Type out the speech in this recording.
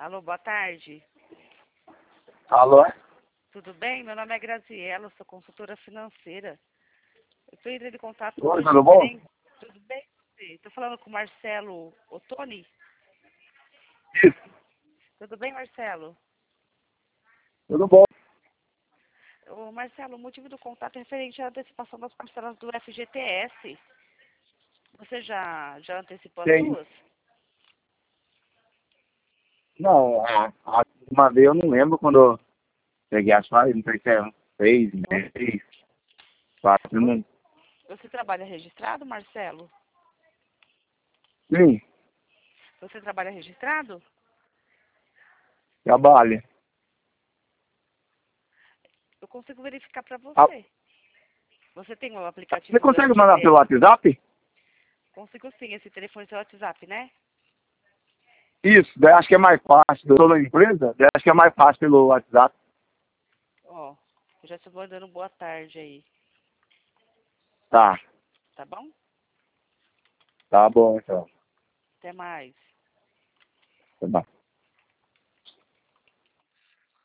Alô, boa tarde. Alô? Tudo bem? Meu nome é Graziela, sou consultora financeira. Eu estou entrando em contato Oi, hoje. tudo bom? Tudo bem? Estou falando com o Marcelo Ottoni. Isso, Tudo bem, Marcelo? tudo bom. Ô, Marcelo, o motivo do contato é referente à antecipação das parcelas do FGTS. Você já antecipou as Tem. suas? Não, a última vez eu não lembro quando eu peguei as fases, não sei se é 6 meses, 4, não. Você trabalha registrado, Marcelo? Sim, Você trabalha registrado? trabalho. Eu consigo verificar para Ah, você. Você tem o você aplicativo do consegue mandar pelo FGTS? WhatsApp? Consigo sim, esse telefone é seu WhatsApp, né? Isso, daí acho que é mais fácil. Eu sou da empresa, daí acho que é mais fácil pelo WhatsApp. Ó, eu já estou mandando boa tarde aí, Tá, tá bom? tá bom então. Até mais. Tá bom.